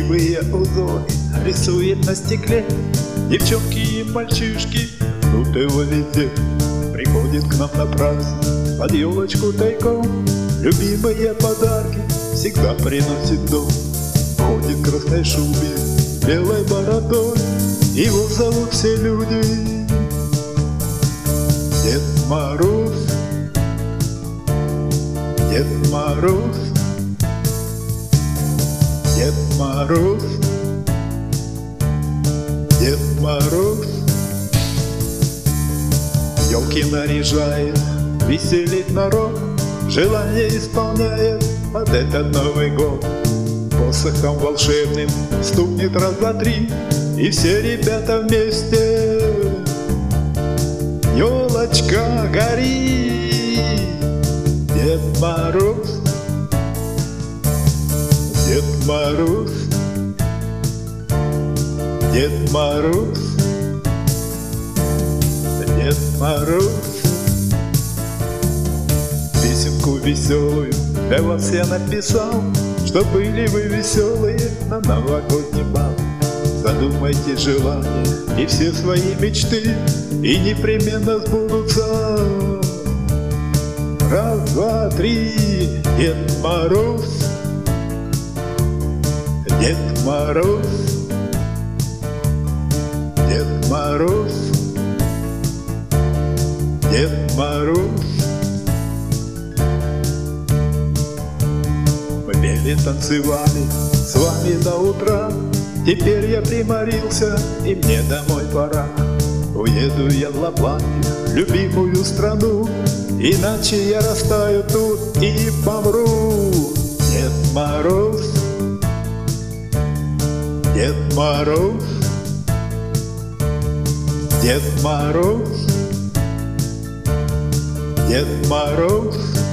красивые узоры рисует на стекле. Девчонки и мальчишки ждут его везде. Приходит к нам на праздник под елочку тайком. Любимые подарки всегда приносит дом. Ходит в красной шубе, белой бородой, его зовут все люди Дед Мороз. Дед Мороз, Дед Мороз, Дед Мороз. Елки наряжает, веселит народ, желание исполняет под этот Новый год. Посохом волшебным стукнет раз, два, три, и все ребята вместе. Елочка горит. Дед Мороз, Дед Мороз, Дед Мороз, Дед Мороз. Песенку веселую для вас я написал, что были вы веселые на новогодний бал. Задумайте желания и все свои мечты, и непременно сбудутся. Раз, два, три. Дед Мороз, Дед Мороз, Дед Мороз, Дед Мороз. Мы пели, танцевали с вами до утра. Теперь я приморился, и мне домой пора. Уеду я в Лапландию, любимую страну, иначе я растаю тут и помру. Дед Мороз, Дед Мороз, Дед Мороз, Дед Мороз.